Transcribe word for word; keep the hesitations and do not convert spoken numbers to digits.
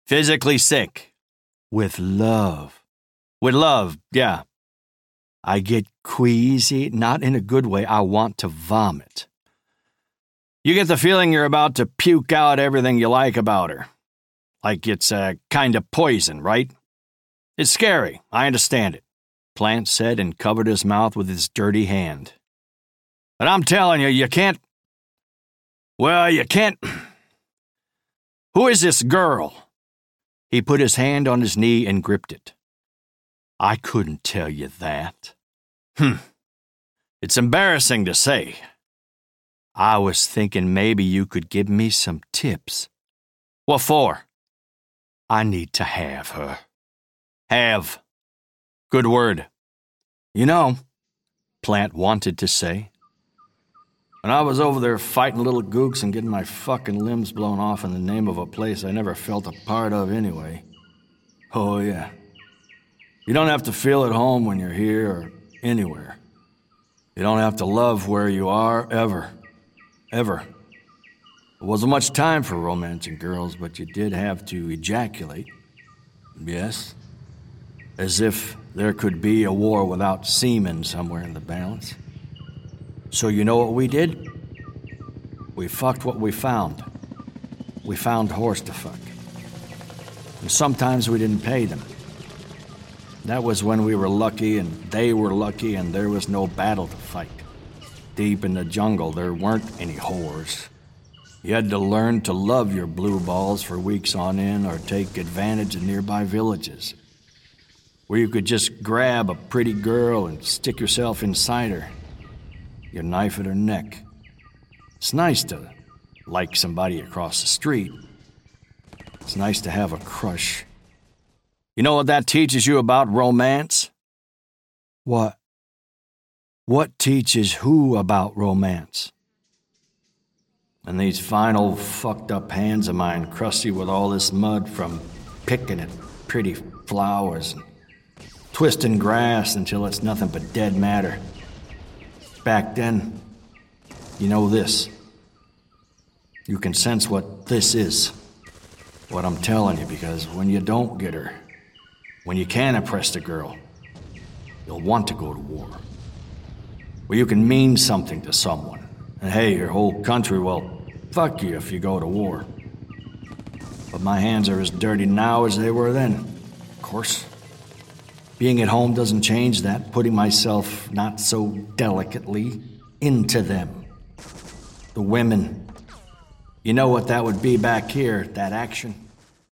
Physically sick. With love. With love, yeah. I get queasy, not in a good way. I want to vomit. You get the feeling you're about to puke out everything you like about her. Like it's a kind of poison, right? It's scary, I understand it, Plant said and covered his mouth with his dirty hand. But I'm telling you, you can't... Well, you can't... Who is this girl? He put his hand on his knee and gripped it. I couldn't tell you that. Hmm. It's embarrassing to say. I was thinking maybe you could give me some tips. What for? I need to have her. Have. Good word. You know, Plant wanted to say, when I was over there fighting little gooks and getting my fucking limbs blown off in the name of a place I never felt a part of anyway. Oh, yeah. You don't have to feel at home when you're here or anywhere. You don't have to love where you are, ever. Ever. There wasn't much time for romancing girls, but you did have to ejaculate. Yes. As if there could be a war without semen somewhere in the balance. So you know what we did? We fucked what we found. We found horse to fuck. And sometimes we didn't pay them. That was when we were lucky and they were lucky and there was no battle to fight. Deep in the jungle, there weren't any whores. You had to learn to love your blue balls for weeks on end or take advantage of nearby villages, where you could just grab a pretty girl and stick yourself inside her. Your knife at her neck. It's nice to like somebody across the street. It's nice to have a crush. You know what that teaches you about romance? What? What teaches who about romance? And these fine old fucked up hands of mine, crusty with all this mud from picking at pretty flowers and twisting grass until it's nothing but dead matter. Back then, you know this. You can sense what this is, what I'm telling you, because when you don't get her, when you can't impress the girl, you'll want to go to war. Where you can mean something to someone. And hey, your whole country, well, fuck you if you go to war. But my hands are as dirty now as they were then, of course. Being at home doesn't change that, putting myself not so delicately into them. The women. You know what that would be back here, that action?